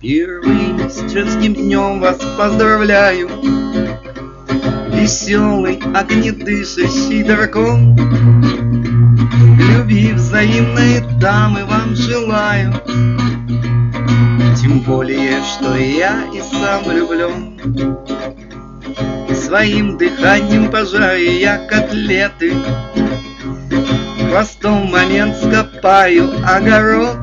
Первый с женским днем вас поздравляю, веселый, огнедышащий дракон. Любви взаимной дамы вам желаю, тем более, что я и сам влюблен. Своим дыханием пожарю я котлеты, хвостом в момент скопаю огород.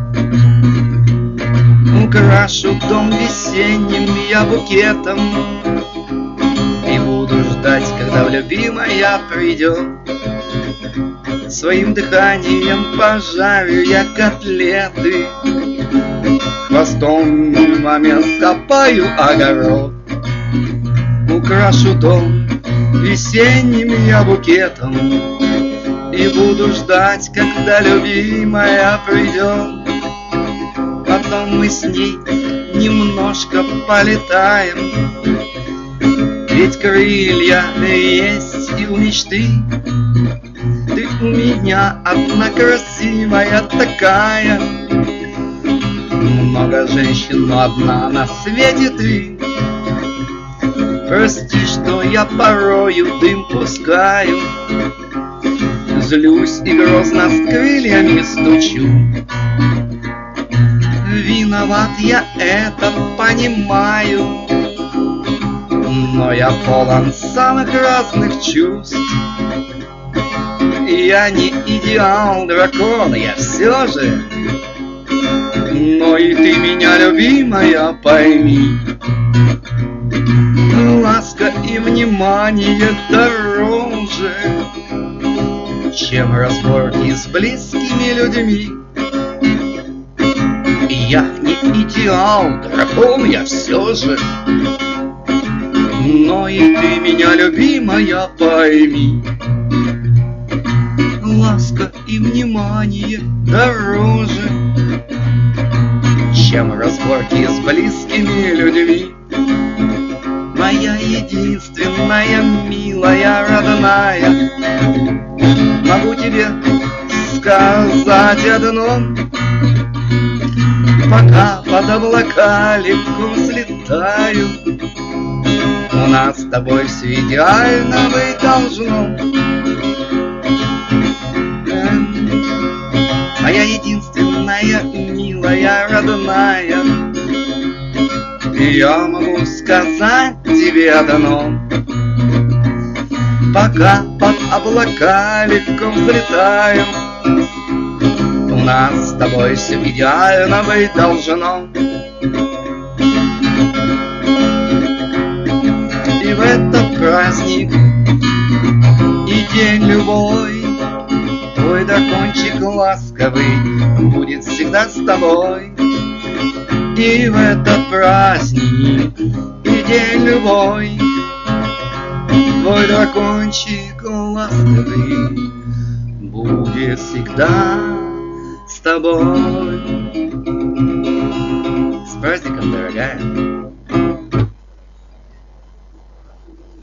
Украшу дом весенним я букетом и буду ждать, когда любимая придет. Своим дыханием пожарю я котлеты, хвостом в момент скопаю огород. Украшу дом весенним я букетом и буду ждать, когда любимая придет. Потом мы с ней немножко полетаем, ведь крылья есть и у мечты. Ты у меня одна красивая такая, много женщин, но одна на свете ты. Прости, что я порою дым пускаю, злюсь и грозно с крыльями стучу. Виноват я, это понимаю, но я полон самых разных чувств. Я не идеал дракона, я все же, но и ты меня, любимая, пойми. Ласка и внимание дороже, чем разборки с близкими людьми. Я не идеал, дракон я все же, но и ты меня, любимая, пойми. Ласка и внимание дороже, чем разборки с близкими людьми. Моя единственная, милая, родная, могу тебе сказать одно: пока под облака легко взлетаю, у нас с тобой все идеально быть должно. Моя единственная, милая, родная, я могу сказать тебе одно: пока под облака легко взлетаю, у нас с тобой все идеально быть должно. И в этот праздник и день любой твой дракончик ласковый будет всегда с тобой. И в этот праздник и день любой твой дракончик ласковый будет всегда с тобой. С праздником, дорогая!